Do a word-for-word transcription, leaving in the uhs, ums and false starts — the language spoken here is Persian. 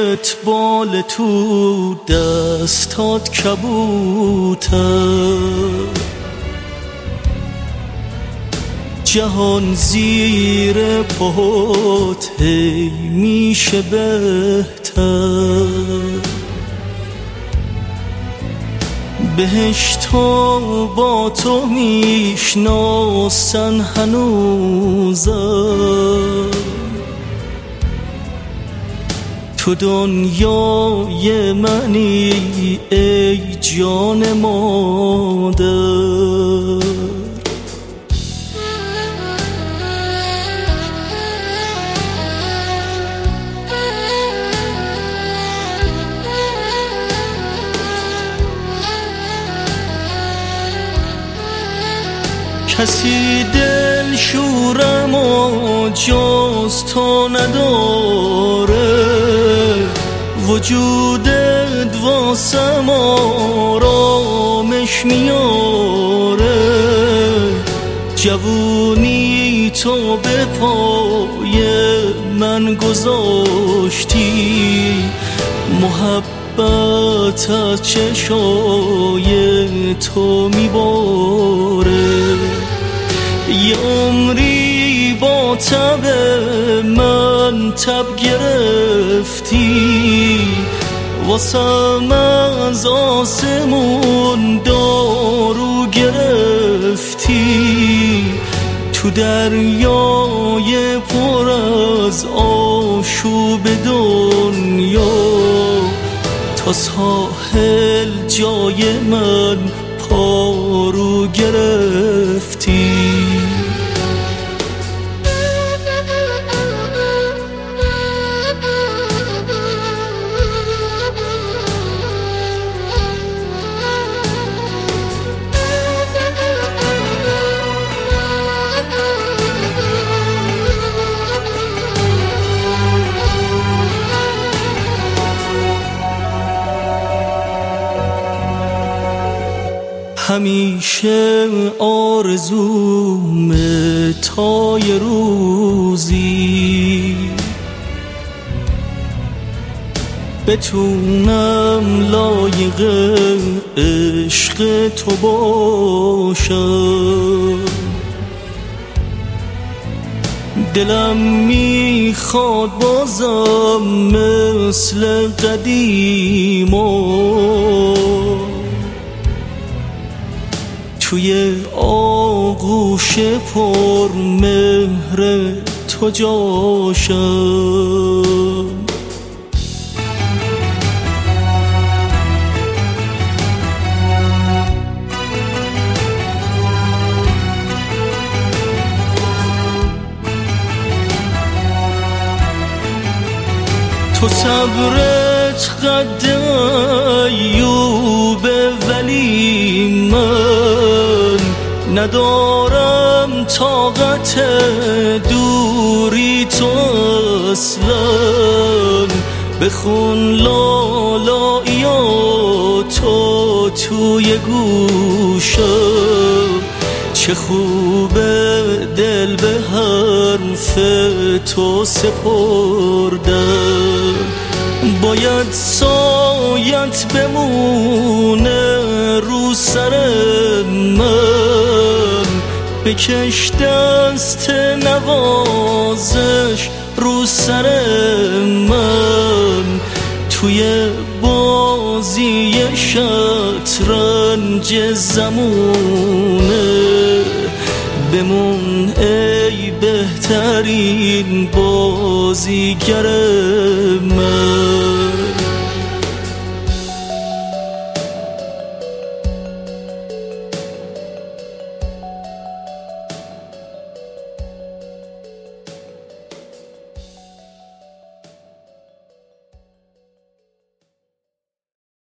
بال تو دستات کبوتر، جهان زیر پاهات هی میشه بهتر. بهشتا با تو میشناسن هنوزم، تو دنیای منی ای جان مادر. کسی دل شورم و جز تو نداره، وجودت واسم آرامش میاره. جوونی تو به پای من گذاشتی، محبت از چشای تو میباره. یه عمری با تب من تب گرفتی، واسم از آسمون دارو گرفتی. تو دریای پر از آشوب دنیا، تا ساحل جای من پارو گرفتی. همیشه آرزومه تا یه روزی بتونم لایق عشق تو باشم. دلم میخواد بازم مثل قدیما توی آغوش پر مهر تو جاشم. تو صبرت قد ایوب، ولی من ندارم طاقت دوری تو اصلا. بخون لالایاتو توی گوشم، چه خوبه دل به حرف تو سپردم. باید سایت بمونه رو سر من، بکش دست نوازش رو سر من. توی بازی شطرنج زمونه بمون ای بهترین بازیگر من.